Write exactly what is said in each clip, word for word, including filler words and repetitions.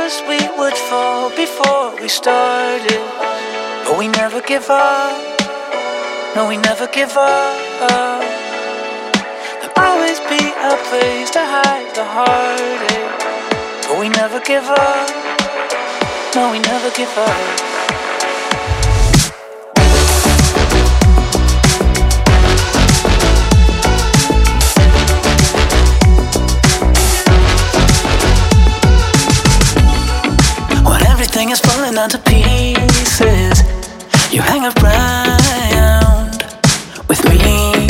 us we would fall before we started. But we never give up. No, we never give up. There'll always be a place to hide the heartache. But we never give up. No, we never give up. Everything is falling down to pieces. You hang around with me.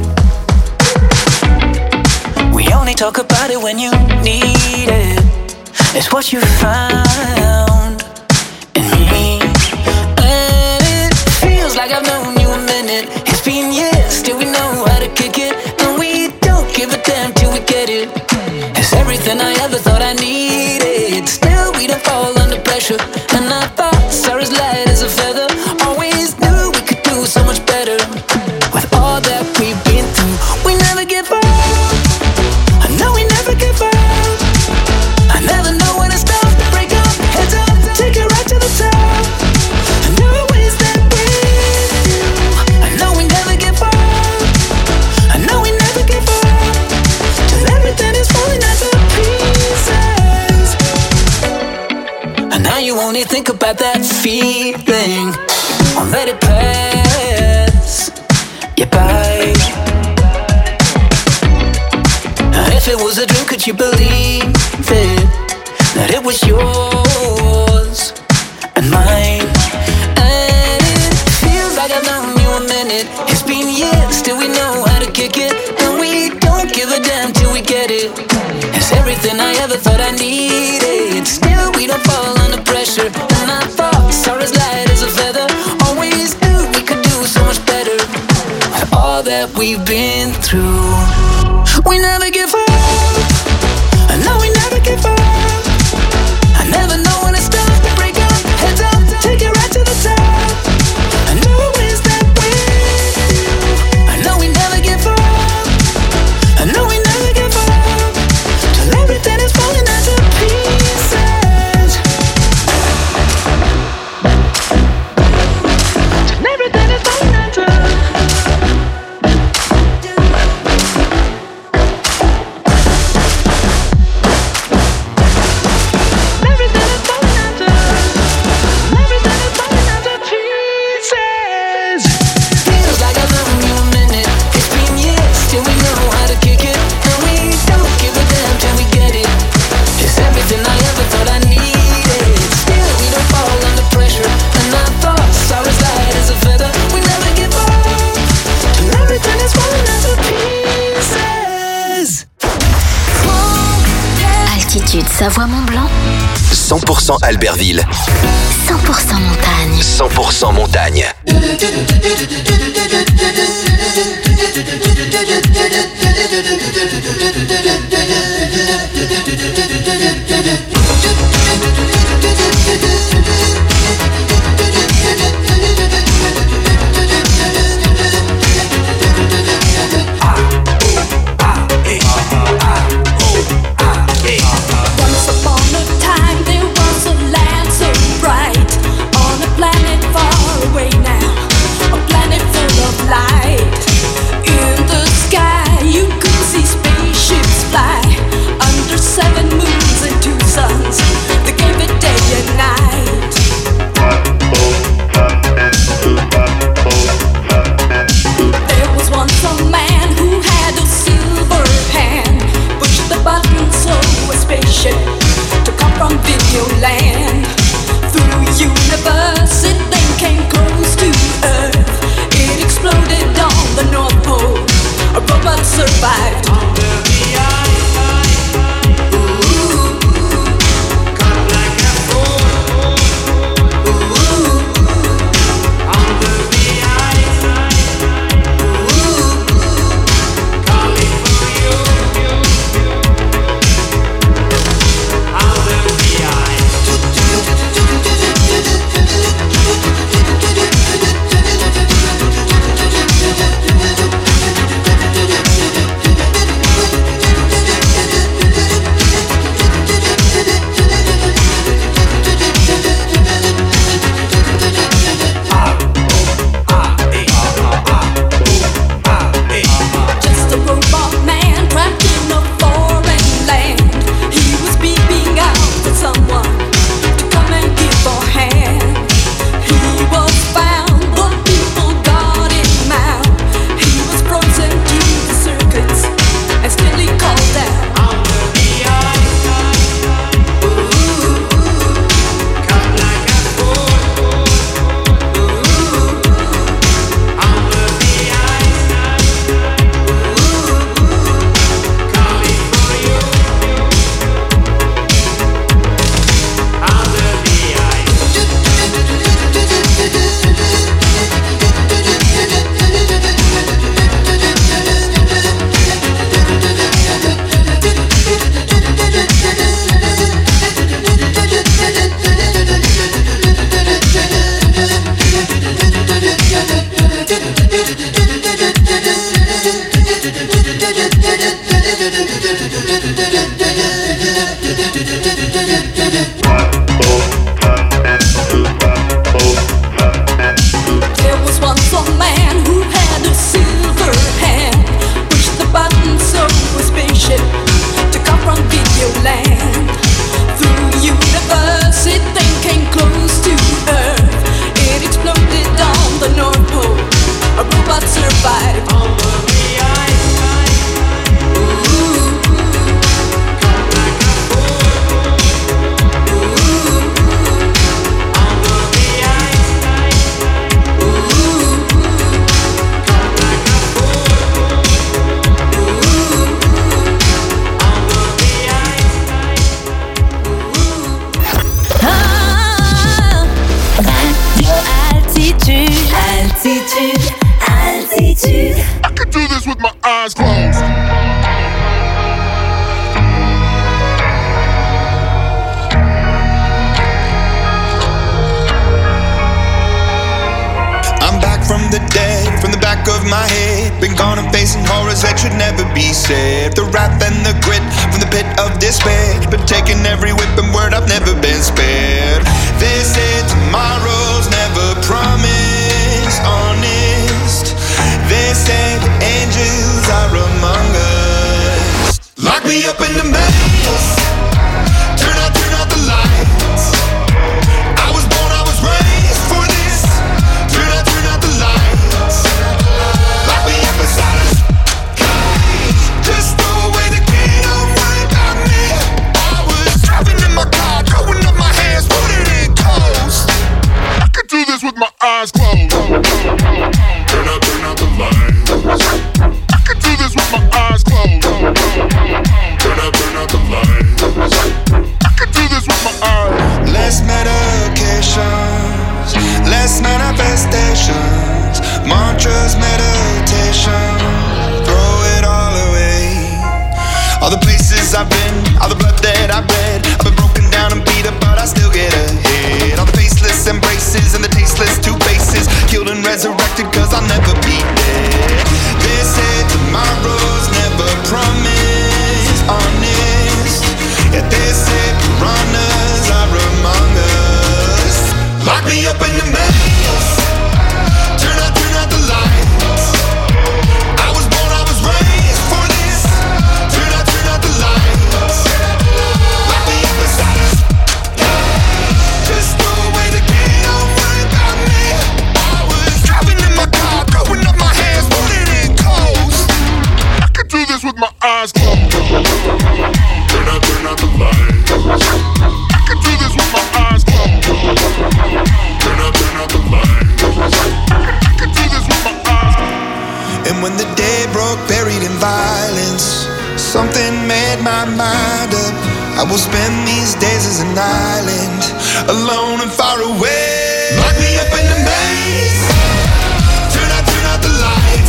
We only talk about it when you need it. It's what you found in me. And it feels like I've known you a minute. It's been years, still we know how to kick it. And we don't give a damn till we get it. It's everything I ever thought I needed. Still we don't fall under pressure. And I thought Sarah's light as a feather. Always knew we could do so much better. With all that we've been through, we never give up. I know we never give up. I never know when to stop. Break up, heads up, take it right to the top. And always that with you. I know we never give up. I know we never give up. Till everything is falling out to pieces. And now you only think about that feeling. Won't let it pass you by. If it was a dream, could you believe it? That it was yours and mine. And it feels like I've known you a minute. It's been years, still we know how to kick it. And we don't give a damn till we get it. It's everything I ever thought I needed. Still we don't fall under pressure. And I thought Sarah's light as a feather. Always knew we could do so much better. With all that we've been through, we never give up. I know we never give up. I never know when to stop. Break up, heads up, take it right to the top. I know it's that with you. I know we never give up. I know we never give up. Till everything is falling out to pieces. Till everything is falling out to. Savoie-Mont-Blanc, cent pour cent Albertville, cent pour cent montagne, cent pour cent montagne. Away now, a planet full of light. In the sky There was once a man who had a silver hand, pushed the button so a spaceship to come from video land. Through the universe, it then came close to Earth. It exploded on the North Pole. A robot survived on the ice. Ooh. Altitude, altitude. I could do this with my eyes closed. I'm back from the dead, from the back of my head. Been gone and facing horrors that should never be said. The wrath and the grit from the pit of despair. Been taking every whip and word, I've never been spared. They said tomorrow's never promised, honest. They said angels are among us. Lock me up in the maze. Turn out, turn out the lights. I was born, I was raised for this. Turn out, turn out the lights. Lock me up inside a cage. Just throw away the key, don't worry about me. I was driving in my car, throwing up my hands, putting in coast. I could do this with my eyes closed. Turn out, turn out the lights. I could do this with my eyes closed. Turn out, turn out the lights. I could do this with my eyes. Less medications, less manifestations, mantras, meditation, throw it all away. All the places I've been, all the blood that I've bled, I've been broken down and beat up, but I still get ahead. All the faceless embraces and the tasteless two faces, killed and resurrected cause I'll never be dead. They said tomorrow's never promised, honest. Yeah, they said piranhas are among us. Lock me up in the maze. Turn out, turn out the lights. I was born, I was raised for this. Turn out, turn out the lights. Lock me up inside a cage. Just throw away the key, don't worry about me. I was driving in my car, throwing up my hands, putting in coast. I could do this with my eyes closed. Turn out, turn out the lights. I could do this with my eyes closed. Turn out, turn out the lights. I could do this with my eyes closed. And when the day broke, buried in violence, something made my mind up. I will spend these days as an island, alone and far away. Lock me up in the maze. Turn out, turn out the lights.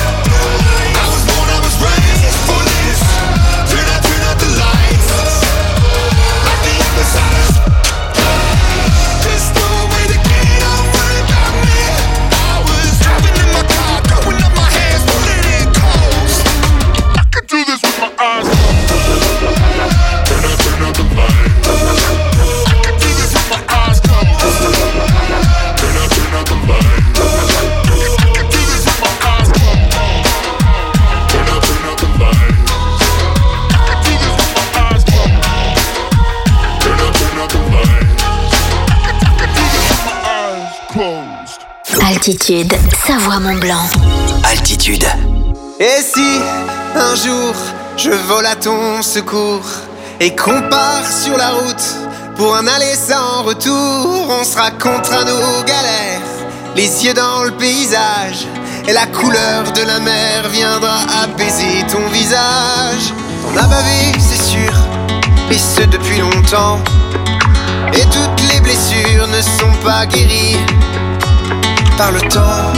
I was born, I was raised for this. Turn out, turn out the lights. Lock me up inside a cage. Just throw away the key, don't worry about me. I was driving in my car, throwing up my hands, putting in coast. I could do this with my eyes closed. Turn out, turn out the lights. I could do this with my eyes closed. Turn out, turn out the lights. I could do this with my eyes closed. Turn out, turn out the lights. I could do this with my eyes closed. Turn out, turn out the lights. I could do this with my eyes closed. Altitude, Savoie-Mont-Blanc. Altitude. Et si, un jour, je vole à ton secours et qu'on part sur la route pour un aller sans retour, on se racontera nos galères, les yeux dans le paysage, et la couleur de la mer viendra apaiser ton visage. T'en as bavé, c'est sûr, et ce depuis longtemps, et toutes les blessures ne sont pas guéries par le temps.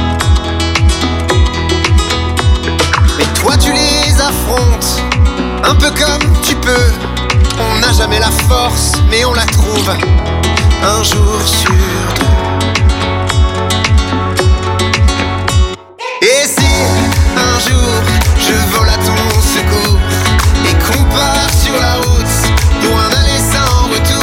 Mais toi tu les affrontes, un peu comme tu peux. On n'a jamais la force, mais on la trouve un jour sur deux. Et si un jour je vole à ton secours et qu'on part sur la route pour un aller sans retour,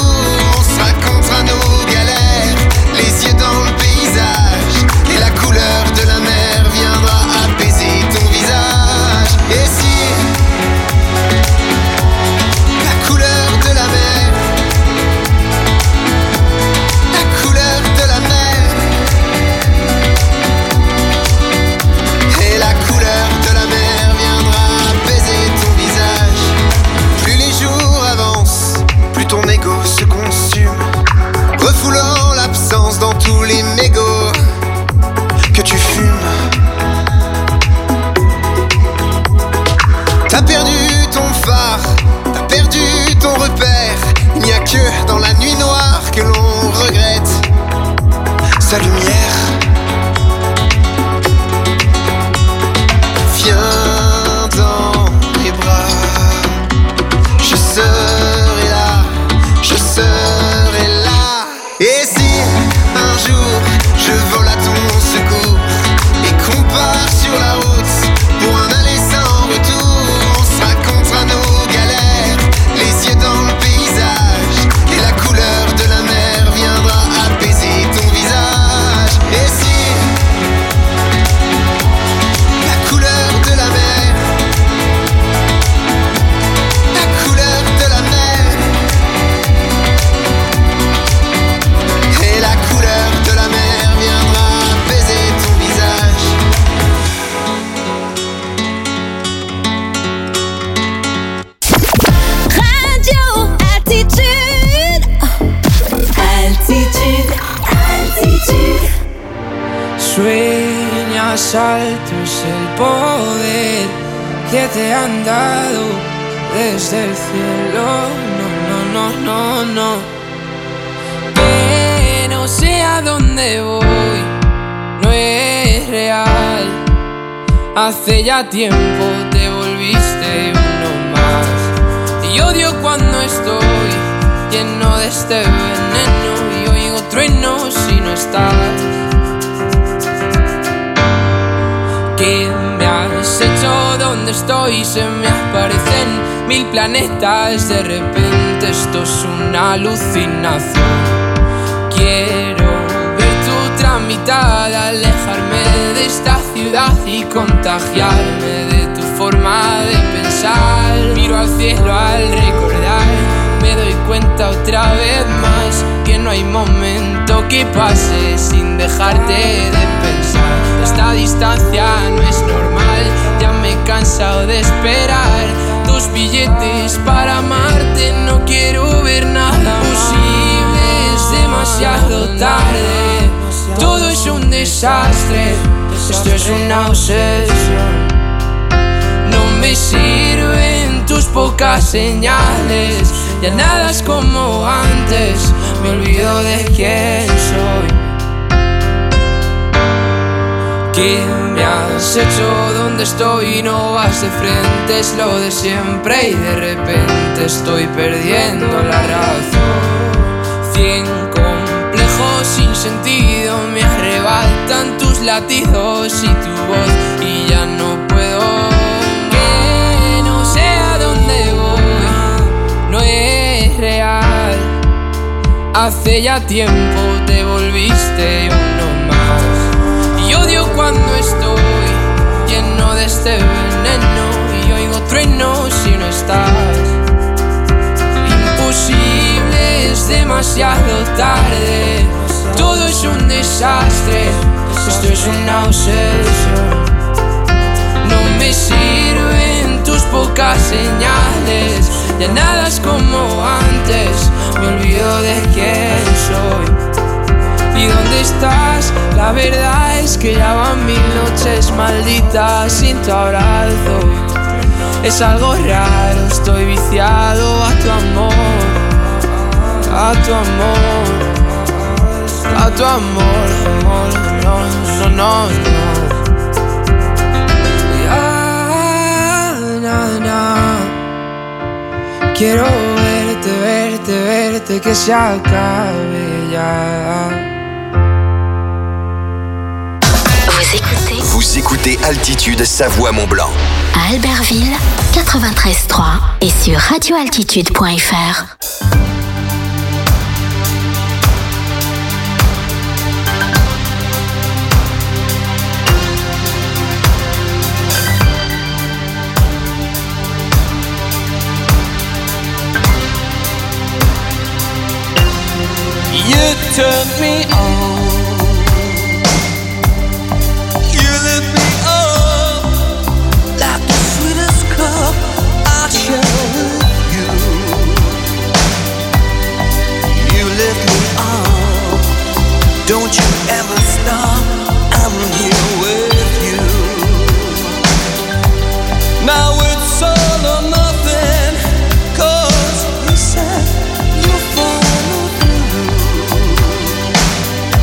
más alto es el poder que te han dado desde el cielo. No, no, no, no, no. Que no sé a dónde voy, no es real. Hace ya tiempo te volviste uno más. Y odio cuando estoy lleno de este veneno y oigo truenos si no estás. ¿Qué me has hecho? ¿Dónde estoy? Se me aparecen mil planetas. De repente esto es una alucinación. Quiero ver tu tramitada, alejarme de esta ciudad y contagiarme de tu forma de pensar. Miro al cielo al recordar, me doy cuenta otra vez más que no hay momento que pase sin dejarte de pensar. Esta distancia no es normal, ya me he cansado de esperar tus billetes para amarte. No quiero ver nada posible, es demasiado tarde. Todo es un desastre, esto es una obsesión. No me sirven tus pocas señales, ya nada es como antes, me olvido de quién soy. ¿Qué me has hecho? ¿Dónde estoy? No vas de frente, es lo de siempre y de repente estoy perdiendo la razón. Cien complejos sin sentido me arrebatan tus latidos y tu voz y ya no puedo. Que no sé a dónde voy, no es real. Hace ya tiempo te volviste uno más. Y odio cuando estoy lleno de este veneno y oigo truenos si no estás. Imposible, es demasiado tarde. Todo es un desastre, esto es una obsesión. No me sirven tus pocas señales, ya nada es como antes, me olvido de quién soy. ¿Y dónde estás? La verdad es que ya van mil noches malditas sin tu abrazo. Es algo raro, estoy viciado a tu amor, a tu amor, a tu amor, amor, no, no, no, no. Ya, na, na. Quiero verte, verte, verte, que se acabe ya. Vous écoutez Vous écoutez Altitude Savoie-Mont-Blanc. à Albertville, quatre-vingt-treize trois et sur radio altitude point f r. You turn me on, you lift me up like the sweetest cup I share with you. You lift me up, don't you ever stop, I'm here with you. Now it's all or nothing, 'cause you said you'll follow through.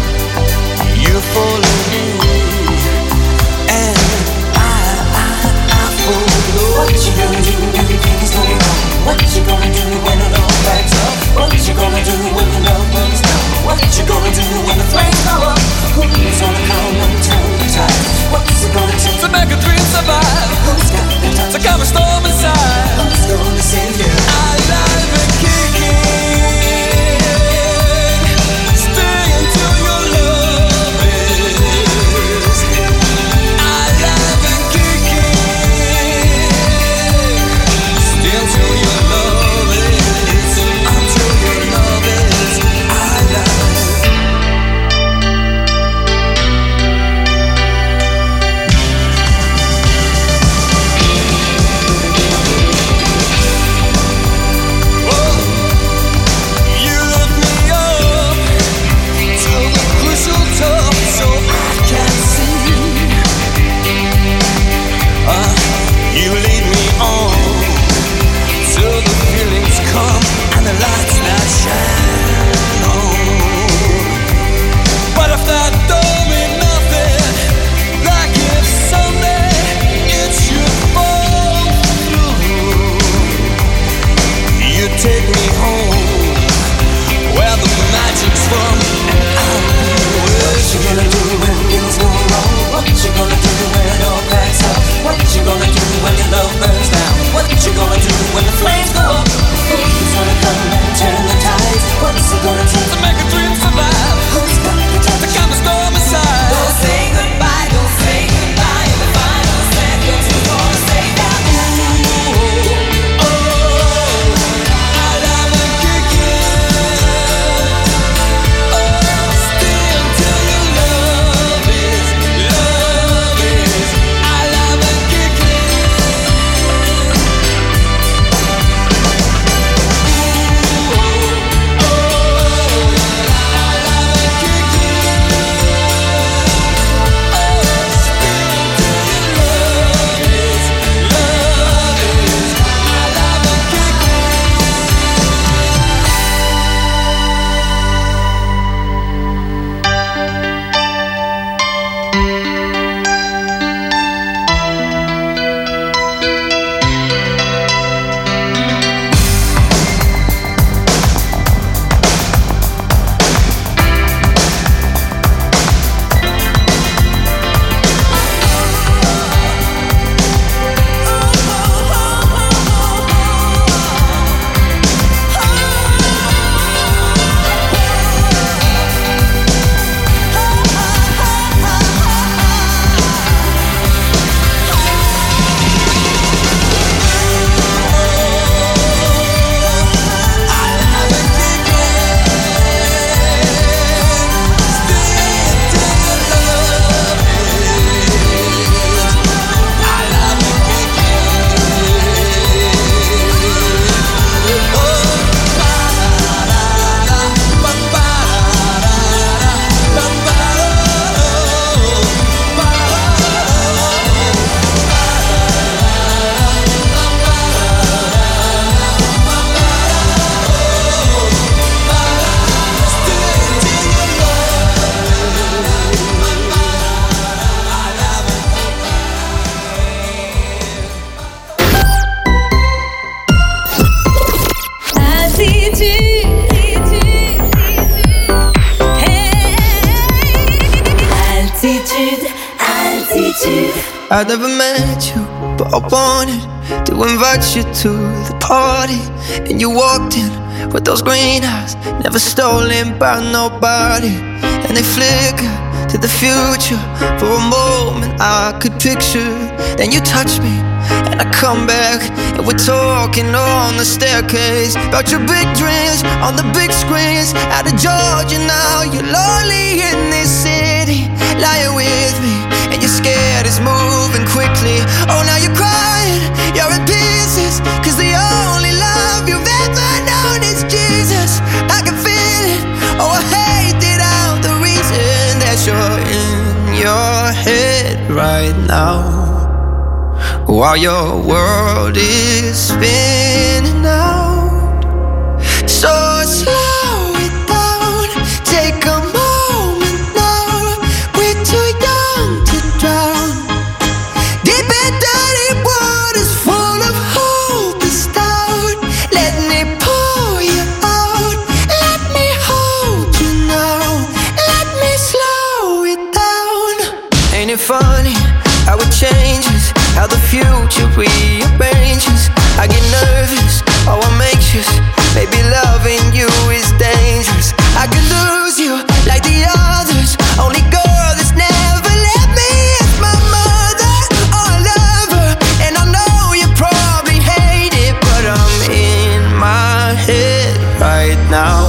I'd never met you, but I wanted to invite you to the party. And you walked in with those green eyes, never stolen by nobody. And they flicker to the future. For a moment I could picture. Then you touch me and I come back, and we're talking on the staircase about your big dreams on the big screens. Out of Georgia now, you're lonely in this city, lying with me, and you're scared it's moving quickly. Oh, now you're crying, you're in pieces, cause the only love you've ever known is Jesus. I can feel it, oh I hate it out, the reason that you're in your head right now, while your world is spinning out. So slow it down, take a moment now. We're too young to drown. Deep and dirty waters full of hope is down. Let me pull you out. Let me hold you now. Let me slow it down. Ain't it funny how it changes, how the future rearranges? I get nervous, oh I'm anxious. Maybe loving you is dangerous. I could lose you like the others. Only girl that's never let me is my mother. Oh I love her, and I know you probably hate it, but I'm in my head right now.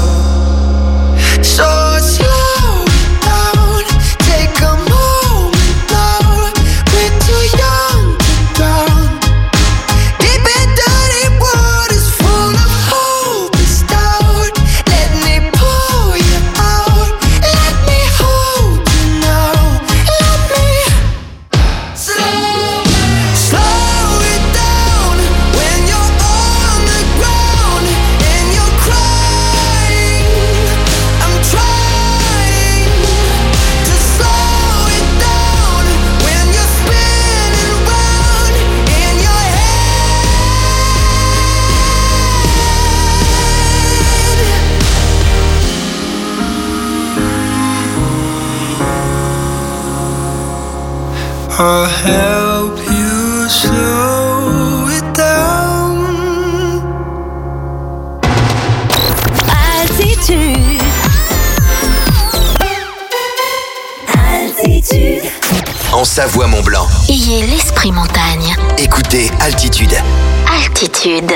So slow down, take a moment now. We're too young to drown. Deep and dirty waters full of hope is down. Let me pull you out. Let me hold you now. Let me slow, slow it down. When you're on the ground and you're crying, I'm trying to slow it down. When you're spinning round in your head. I'll help you slow it down. Altitude. Altitude. En Savoie-Mont-Blanc, Ayez l'esprit montagne. écoutez Altitude. Altitude.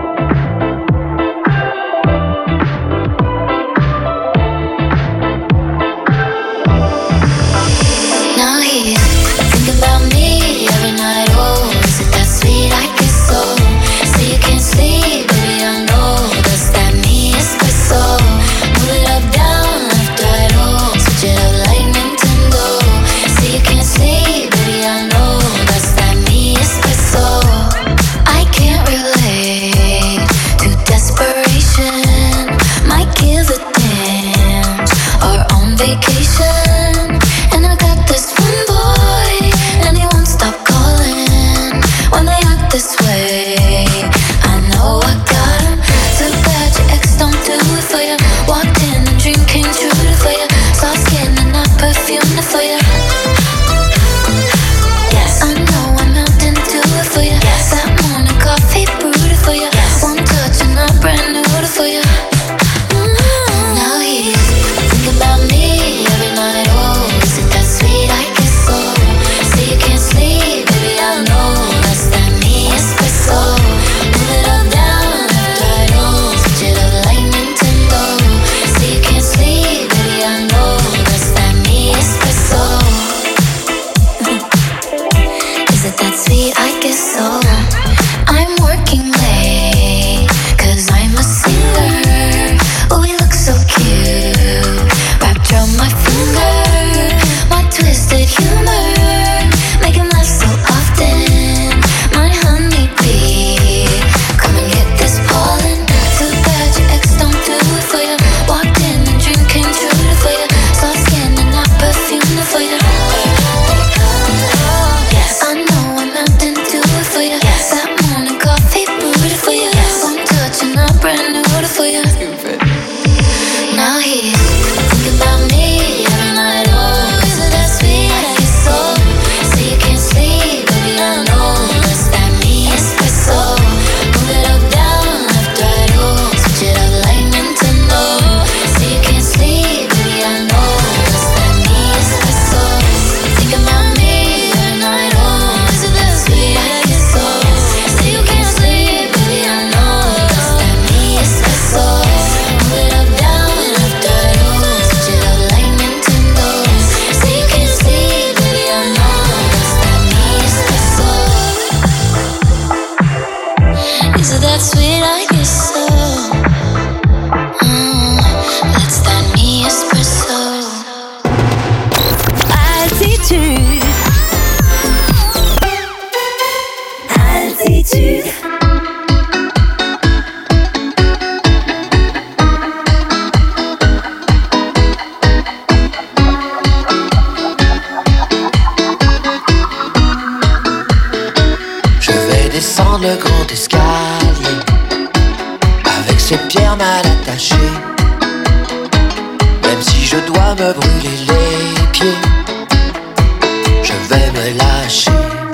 Now he's thinking about me every night. Oh, is it that sweet? I guess so. Say you can't sleep, baby, I know. Does that mean espresso? Move it up, down, left, right, oh. Switch it up like Nintendo. Say you can't sleep, baby, I know. Does that mean espresso? I can't relate to desperation. Might give a damn or on vacation. And I got this one boy, and he won't stop calling when they act this way. I know I got him. Too bad your ex don't do it for you. Walked in and dream came true for you. Soft skin and I perfumed it for you. Yes, I know I melt into it for you. Yes, that morning coffee brewed it for you. Yes, one touch and I brand new it for you. Mm-hmm. Now he's thinking about me every night. dois me brûler les pieds. Je vais me lâcher,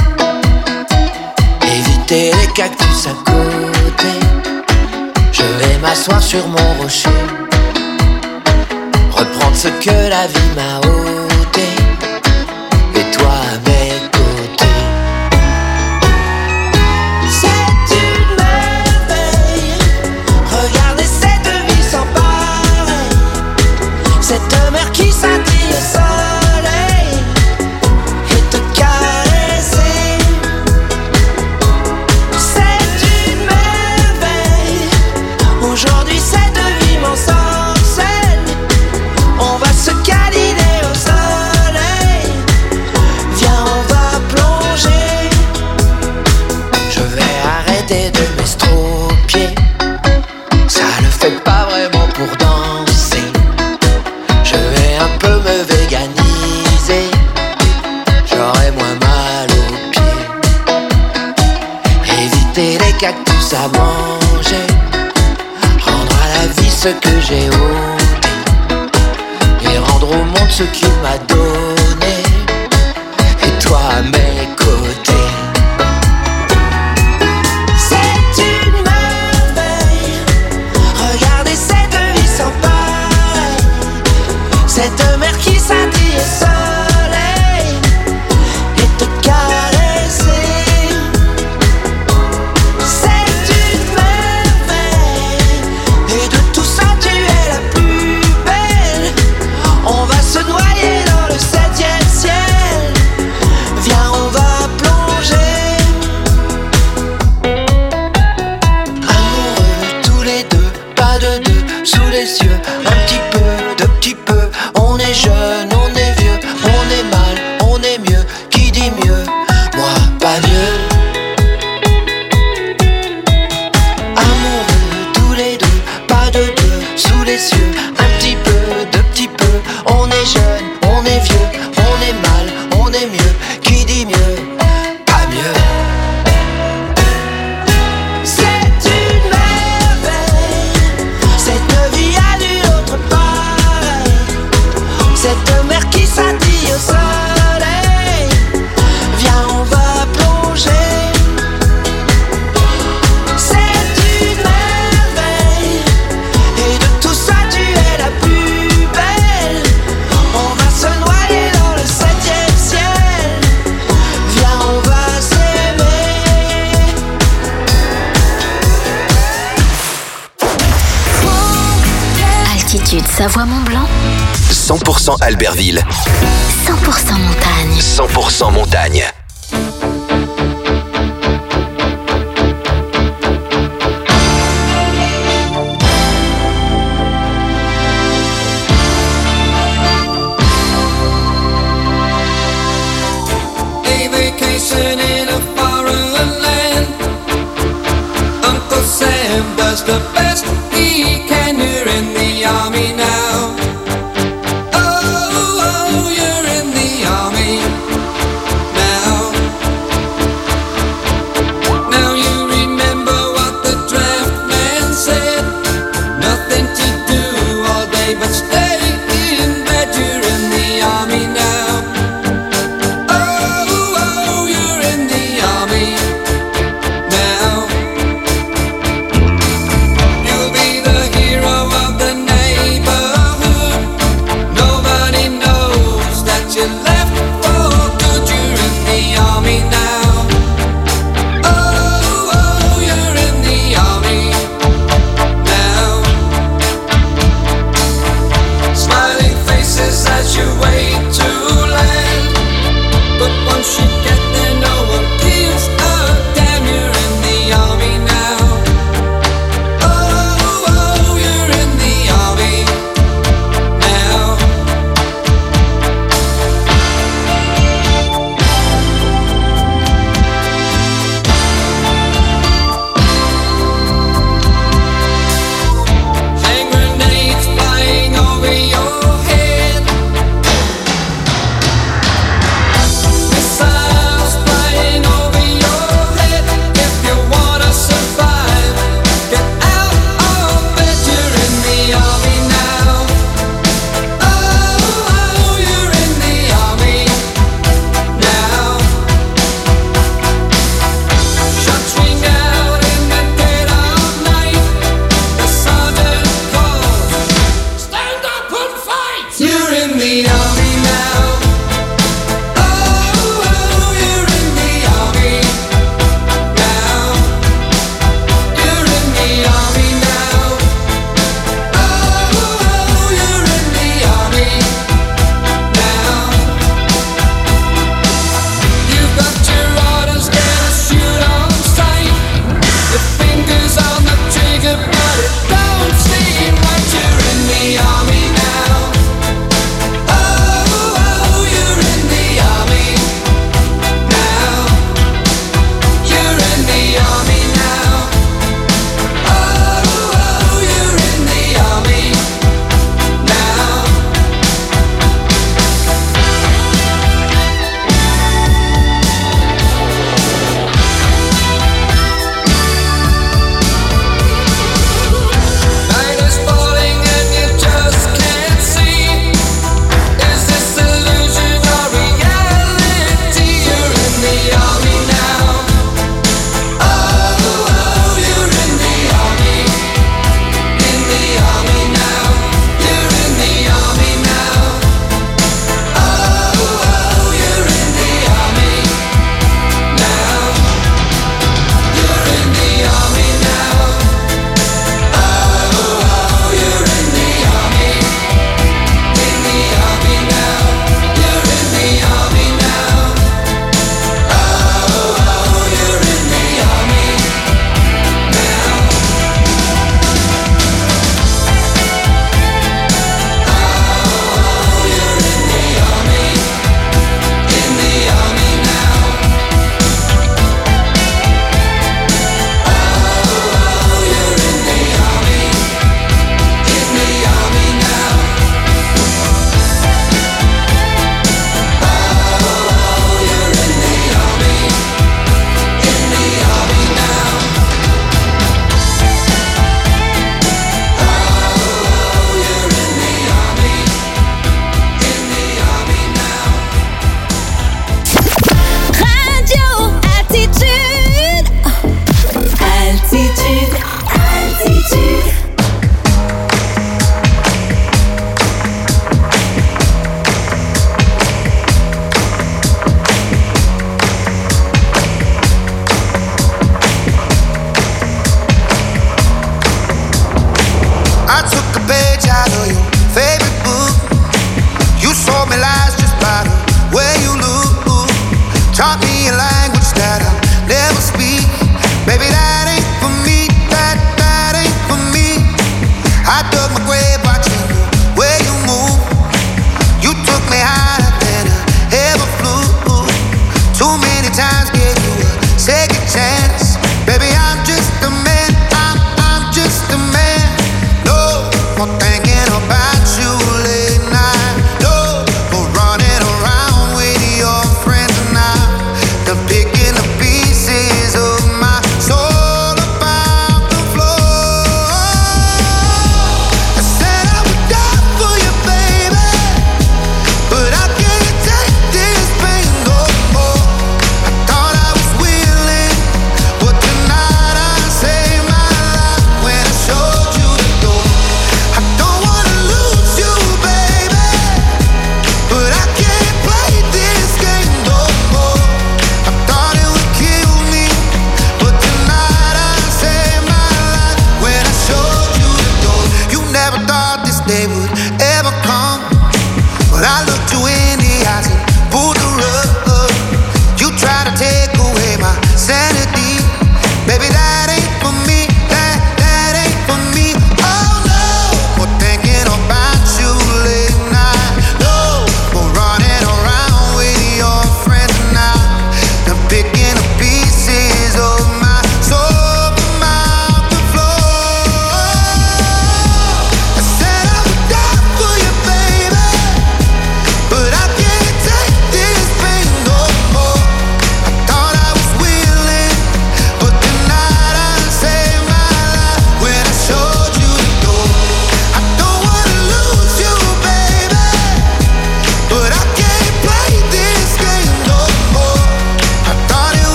éviter les cactus à côté. Je vais m'asseoir sur mon rocher, reprendre ce que la vie m'a ôté. Et toi à mes côtés. C'est une merveille, regardez cette vie sans pareil. Cette mer qui scintille au soleil et te caresser. C'est une merveille, aujourd'hui cette vie m'ensorcelle. On va se câliner au soleil, viens on va plonger. Je vais arrêter de m'estropier, ça ne fait pas vraiment pour danser. Je vais un peu me véganiser, j'aurai moins mal aux pieds. Éviter les cactus à manger, rendre à la vie ce que j'ai ôté, et rendre au monde ce qu'il m'a donné. Et toi à mes côtés. C'est une merveille, regardez cette vie sans pareil. Cette mer qui scintille au soleil et te caresser. C'est une merveille, et de tout ça tu es la plus belle. On va se noyer dans le septième ciel, viens on va plonger. Amoureux tous les deux, pas de deux, sous les yeux. Un petit peu, de petit peu, on est jeune, on est vieux, on est mal, on est mieux. Qui dit mieux? Moi, pas mieux. Amoureux tous les deux, pas de deux, sous les yeux. Un petit peu, de petit peu, on est jeune, on est vieux, on est mal, on est mieux. Qui dit mieux? Pas mieux. C'est une merveille, cette vie a du autre pareil. Cette mer qui scintille au soleil, viens on va plonger. C'est une merveille, et de tout ça tu es la plus belle. On va se noyer dans le septième ciel, viens on va s'aimer. Altitude Savoie-Mont-Blanc, cent pour cent Albertville, cent pour cent montagne. cent pour cent montagne. A vacation in a foreign land. Uncle Sam does the best he can. You're in the army now. Oh, oh, you're in the army now. Now you remember what the draft man said. Nothing to do all day but stay in bed. You're in the army now. Oh, oh, you're in the army now.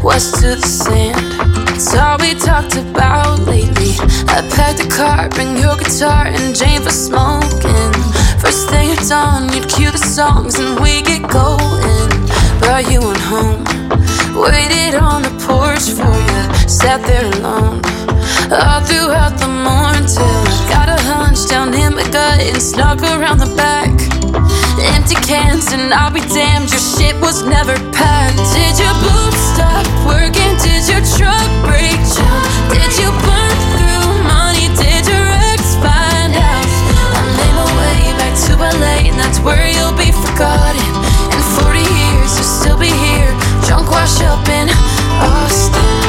was to the sand. It's all we talked about lately. I packed the car, bring your guitar and Jane for smoking. First thing at dawn, you'd cue the songs and we get going. But you went home, waited on the porch for you, sat there alone all throughout the morning till I got a hunch down in my gut and snuck around the back. Empty cans and I'll be damned, your shit was never packed. Did your boots stop working? Did your truck break down? Did you burn through money? Did your ex find out? I made my way back to L A and that's where you'll be forgotten. In forty years you'll still be here, drunk wash up in Austin.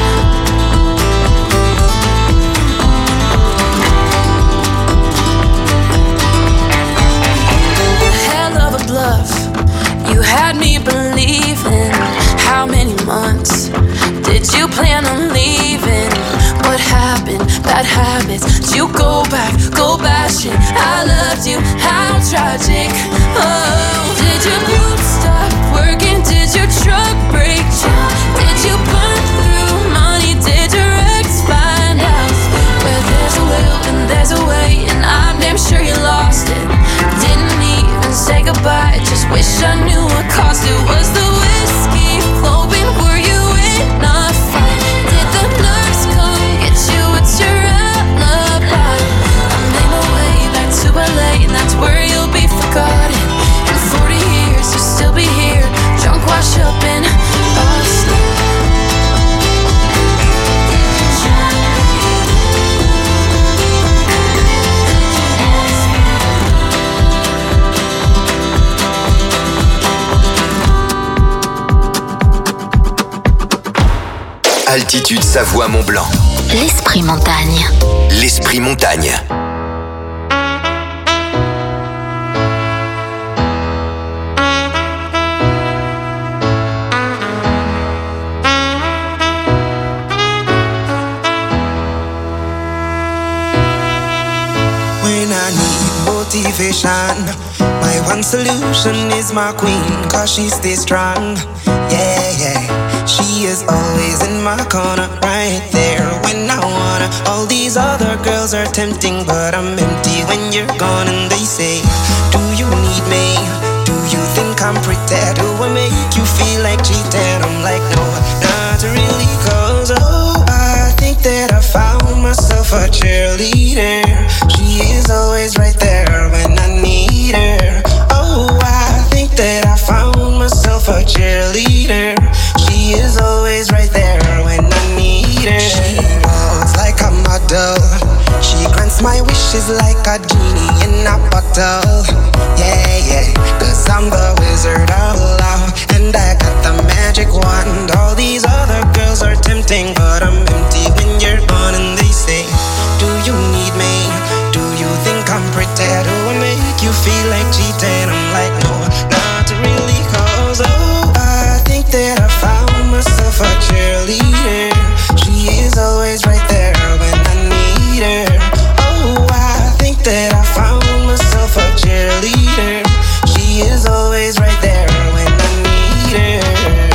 Love, you had me believing. How many months did you plan on leaving? What happened? Bad habits. Did you go back, go bashing? I loved you, how tragic. Oh, did your boots stop working? Did your truck break down? Did you burn through money? Did your ex find out? Where there's a will and there's a way, and I'm damn sure you lost it. Didn't even say goodbye, just wish I knew what caused it. Was the whiskey flowing? Were you in a fight? Did the nurse come get you? It's your alibi. I made my way back to L A and that's where you'll be forgotten. In forty years you'll still be here, drunk wash up in Austin. Altitude Savoie Mont Blanc. L'Esprit Montagne. L'Esprit Montagne. When I need motivation, my one solution is my queen, cause she stays strong. Yeah, yeah. She is always in my corner, right there when I wanna. All these other girls are tempting, but I'm empty when you're gone. And they say, do you need me? Do you think I'm pretty? Do I make you feel like cheating? I'm like, no, not really, cause oh, I think that I found myself a cheerleader. She is always right there when I need her. Oh, I think that I found myself a cheerleader. She is always right there when I need her. She walks like a model. She grants my wishes like a genie in a bottle. Yeah, yeah, cause I'm the wizard of love, and I got the magic wand. All these other girls are tempting, but I'm empty when you're gone. And they say, do you need me? Do you think I'm pretty? Do I make you feel like cheating? I'm like, no, not really, cause oh, I think that I found myself a cheerleader. She is always right there when I need her. Oh, I think that I found myself a cheerleader. She is always right there when I need her.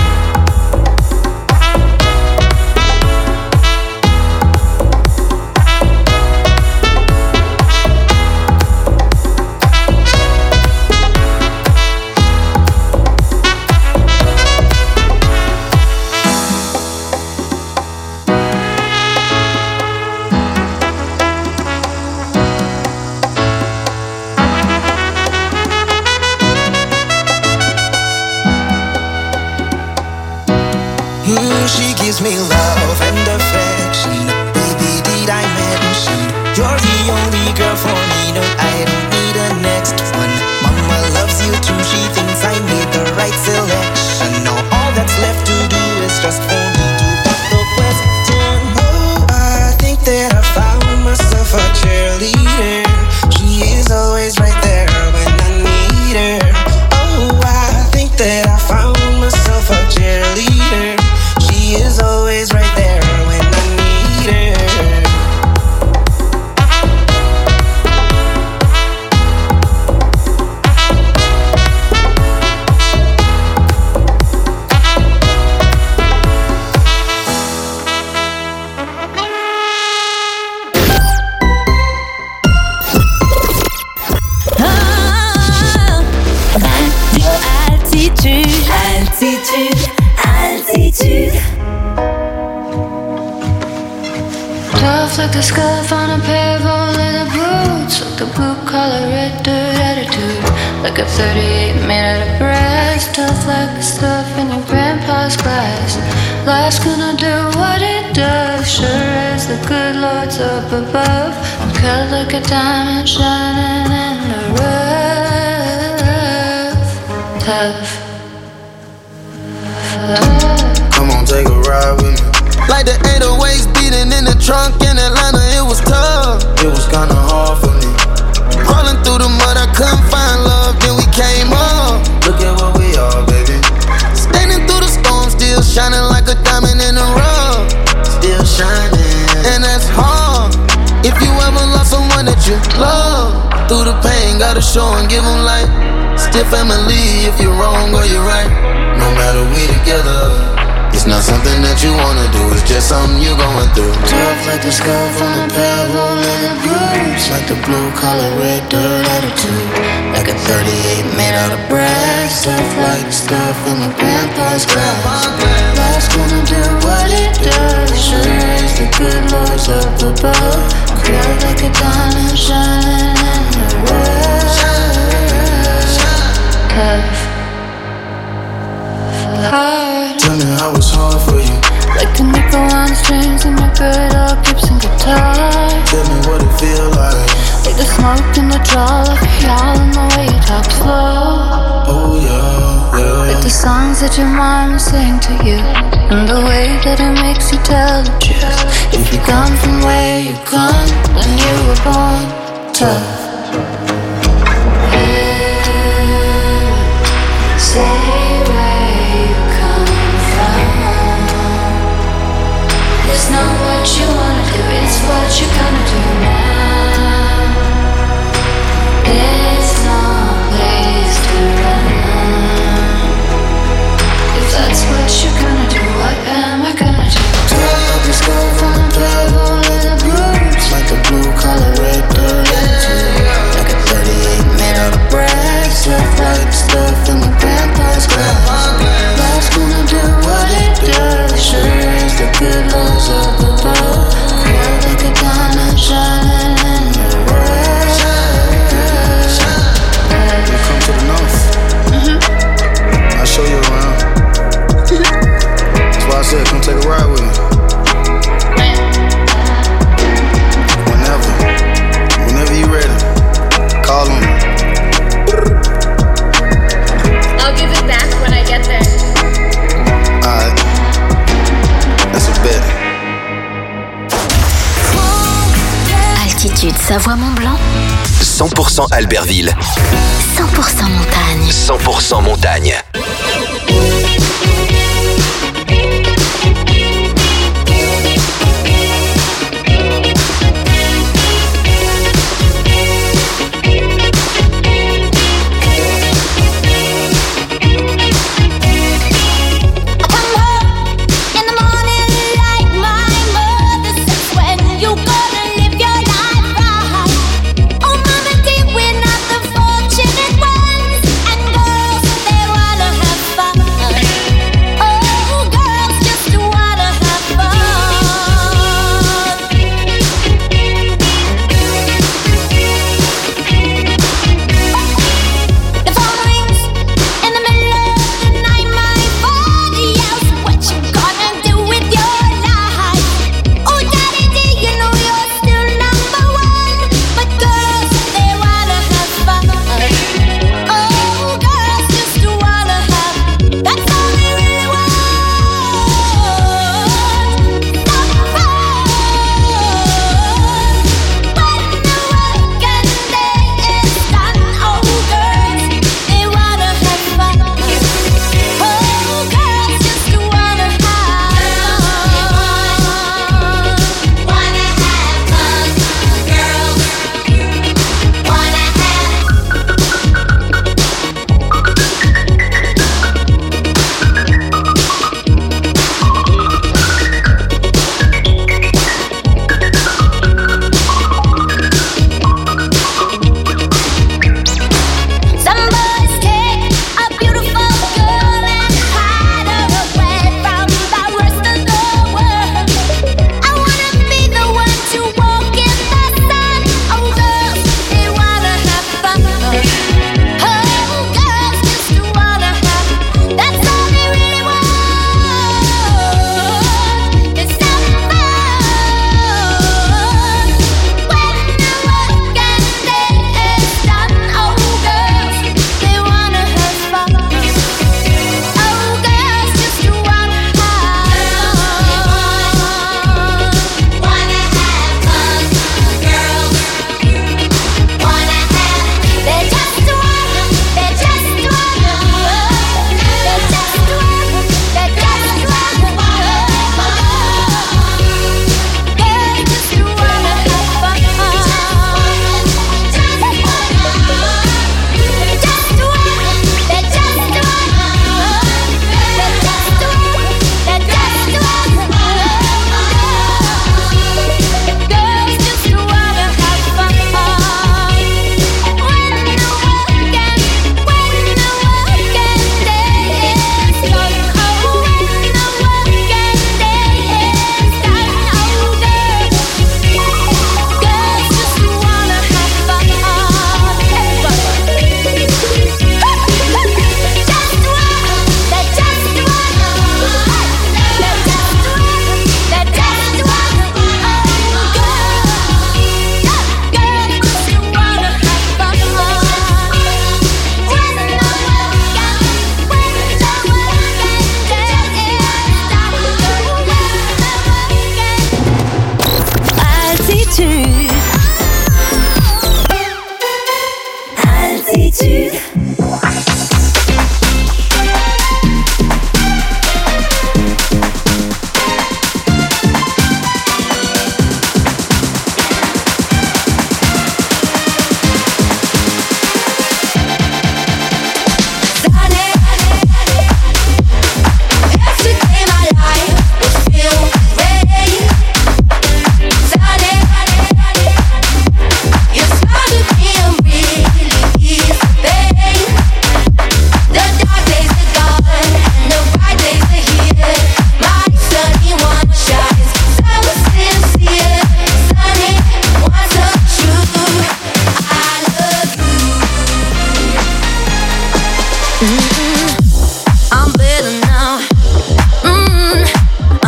She gives me love and affection. Baby, did I mention you're the only girl for me? No, I don't need a next one. Mama loves you too. She thinks I made the right selection. Now all that's left to do is just for me to put the question. Oh, I think that I found myself a cheerleader. She is always right there when I need her. Oh, I think that I found myself a cheerleader. She is always right there when I need her. altitude. Tough like the scuff on a pebble in the boots, like the blue collar red dirt attitude, like a thirty-eight made out of brass. Tough like the stuff in your grandpa's glass. Life's gonna do what it does, sure as the good Lord's up above. I'm cut like a diamond shining in the rough. Tough. Come on, take a ride with me. Like the eight oh eights beating in the trunk in Atlanta, it was tough. It was kinda hard for me. Crawling through the mud, I couldn't find love, then we came up. Look at what we are, baby. Standing through the storm, still shining like a diamond in the rough. Still shining, and that's hard. If you ever lost someone that you love, through the pain, gotta show and give them light. Still family if you're wrong or you're right. No matter we together. It's not something that you wanna do, it's just something you're going through. Tough like the scuff on a pebble in the boots, like the blue collar red dirt attitude, like a thirty-eight made out of brass. Tough like stuff in my grandpa's glass. Life's gonna do what it does, sure as the good Lord's up above. Cry like a diamond shining in the rough. Tough. Hard. Tell me how it's hard for you. Like the nickel on the strings in my good old Gibson guitar. Tell me what it feel like. Like the smoke in the draw, like y'all in the way you talk slow. Oh yeah, yeah. Like the songs that your mama sang to you, and the way that it makes you tell the truth. If you come from where you come, then you were born tough. Yeah. Say it's not what you wanna do, it's what you're gonna do now. There's no place to run. If that's what you're gonna do, what am I gonna do? Tough the skull from the pebble in the blues, like the blue collar red dirt attitude, like a thirty-eight made out of brass. Tough like stuff in my grandpa's glass. Life's gonna do what it does, sure as the good Lord's up above. Cry like a diamond shining in the rough. You come to the north, mm-hmm. I'll show you around. That's why I said come take a ride with me. Whenever, whenever you ready, call on me. I'll give it back when I get there. Alright, that's a bet. Altitude Savoie-Mont-Blanc. cent pour cent Albertville. cent pour cent montagne. cent pour cent montagne. Oh, mama, dear, we're not the fortunate ones. And girls, they wanna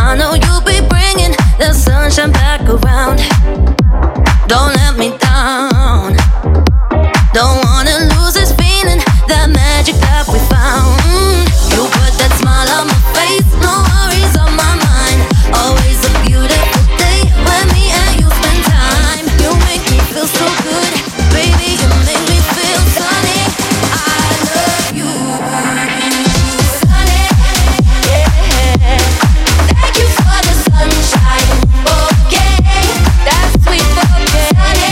I know you'll be bringing the sunshine back around. Don't let me down. Don't wanna lose this feeling, that magic that we found. You put that smile on my face, no worries on my mind. Always a beautiful day when me and you spend time. You make me feel so good, baby, you make me feel sunny. I love you, sunny, yeah. Thank you for the sunshine, okay, that's sweet, okay, sunny.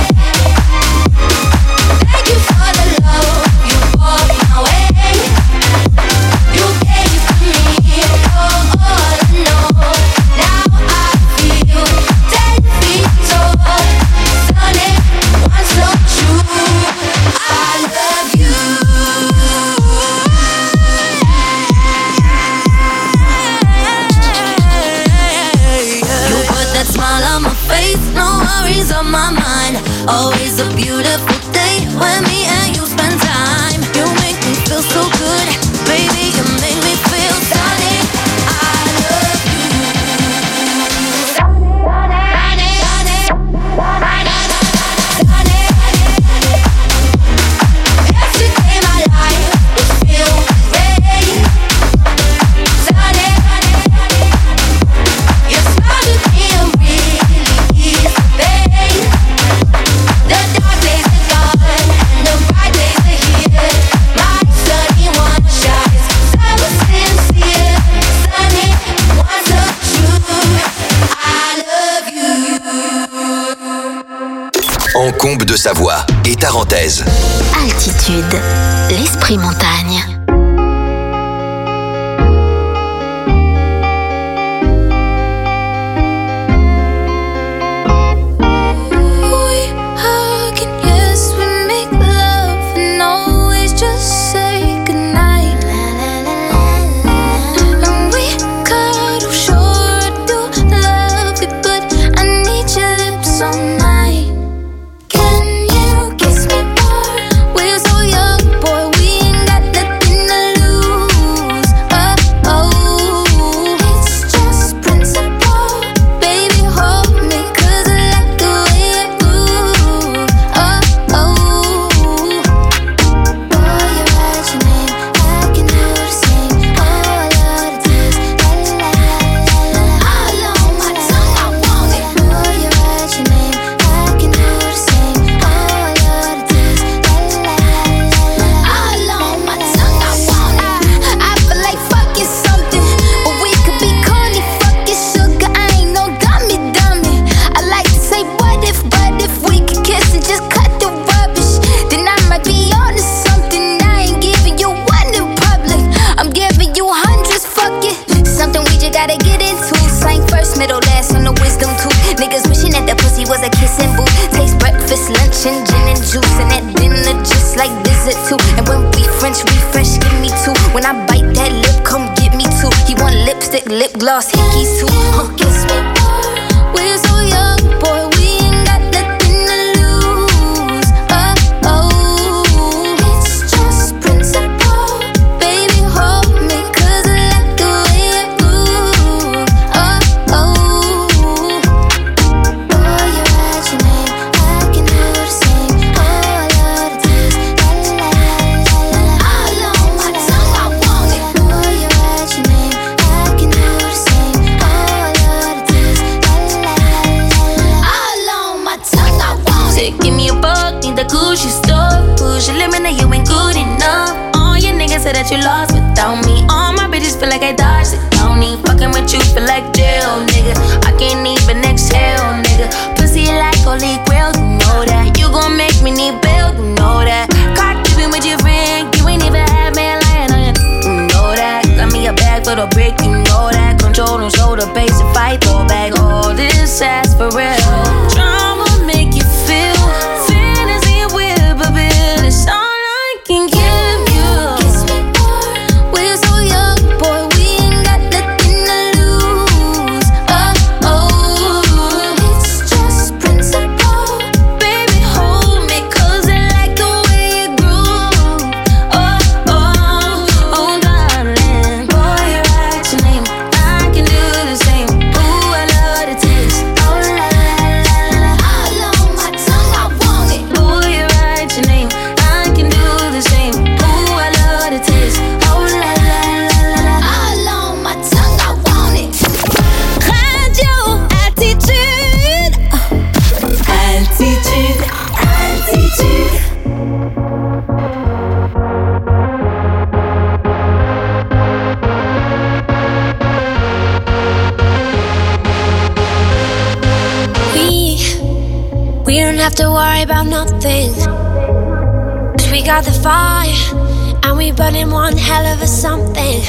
Thank you for the love you brought my way. You gave it to me, oh, all I know. Now I feel ten feet tall. Sunny, one so true. I love you. You put that smile on my face, no worries on my mind. Always a beautiful day when me and you spend time. You make me feel so good, baby, you make me feel sunny. I love you. Sunny, sunny, sunny, sunny. Yesterday my life was filled with rain. Sunny, your smile with me and really ease the pain. The dark days are gone and the bright days are here. My sunny one shines so sincere. Sunny one so true. I love you. Encombe de Savoie et Tarentaise. Altitude, l'esprit montagne. We hug and yes, we make love and always just say goodnight. And we cuddle, sure I do love it, but I need your lips all night. Can you kiss me more? We're so young, boy, we ain't got nothing to lose. Oh, oh, it's just principle. Baby, hold me, 'cause I like the way I move. Oh, oh, boy, you write your name, I can hear you sing. Oh, I love the taste, la la la la la. All on my tongue, I want it. Boy, you write your name, I can hear you sing. Oh, I love the taste, la la la la la. All on my tongue, I want it. I feel like fucking something, but we could be corny, fucking sugar. I ain't no dummy, dummy. I like to say what if, but if we could kiss and just cut the rubbish, then I might be on to something. I ain't giving you one in public, I'm giving you hundreds, fuck it. Something we just gotta get into. Sang first, middle, last on the wisdom tooth. Niggas wishing that the pussy was a kissing booth. Taste breakfast, lunch, and gin and juice, and at dinner just like visit too. And when we French refresh, give me two. When I bite that lip, come get me two. He want lipstick, lip gloss, hickeys too. Huh, kiss me more. We're so young, boy, we ain't got nothing to lose. Oh, oh, it's just principle. Baby, hold me, 'cause I like the way I move. Oh, oh, boy, you write your name, I can hear you sing. Oh, I love the taste, la la la la la. All on my tongue, I want it. Boy, you write your name, I can hear you sing. Oh, I love the taste, have to worry about nothing. 'Cause we got the fire, and we burning one hell of a something.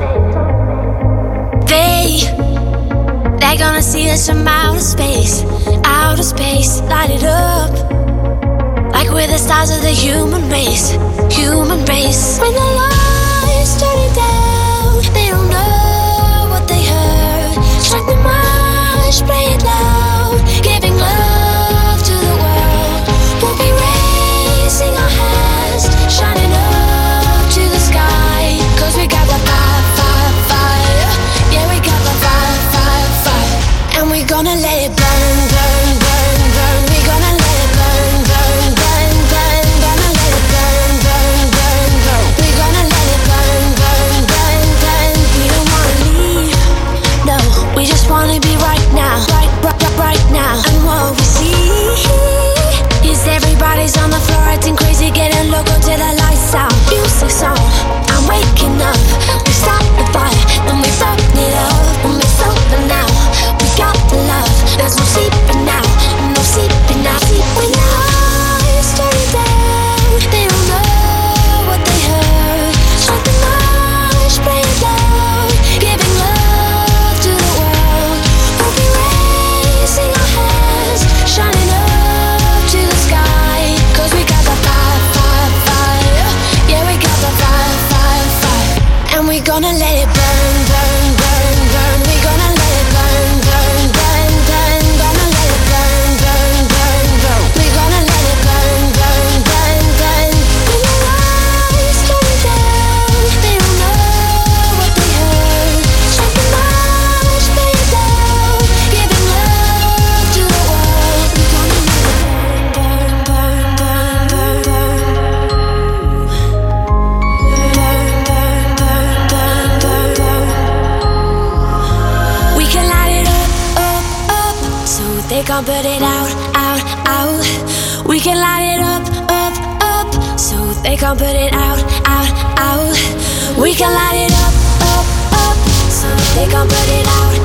They, they're gonna see us from outer space, outer space, light it up. Like we're the stars of the human race, human race. When the lights turn it down, they don't know what they heard. Strike the march, play it loud, giving love to the world. We'll be raising our hands, shining up to the sky. 'Cause we got the fire, fire, fire. Yeah, we got the fire, fire, fire. And we're gonna let it burn, burn, burn, burn. We're gonna let it burn, burn, burn, burn. Gonna let it burn, burn, burn, burn. We're gonna let it burn, burn, burn, burn. We don't wanna leave, no. We just wanna be right now, right, right, right, right now. And what we see is everybody's on the floor acting crazy, getting loco till the lights out. Music's on, I'm waking up. We start the fire, then we burn it up. And we're sober now, we got the love. There's no sleeping now, no sleeping now. When the lights turn it down, they don't know what they heard. Strike the march, play it loud, giving love to the world. We'll be raising our hands, shining up to the sky. 'Cause we got the fire, fire, fire. Yeah, we got the fire, fire, fire. And we're gonna let it burn, burn, burn, burn. We're gonna let it burn, burn, burn, burn. Gonna let it burn, burn, burn, burn. We're gonna let it burn, burn, burn, burn. When the lights turn down, they don't know what they heard. Strike the march, play it loud, giving love to the world. We're gonna let it burn, burn, burn, burn, burn, burn. We can light it up, up, up, so they can't put it out, out, out. We can light it up, up, up, so they can't put it out, out, out. We can light it up, up, up, so they can't put it out.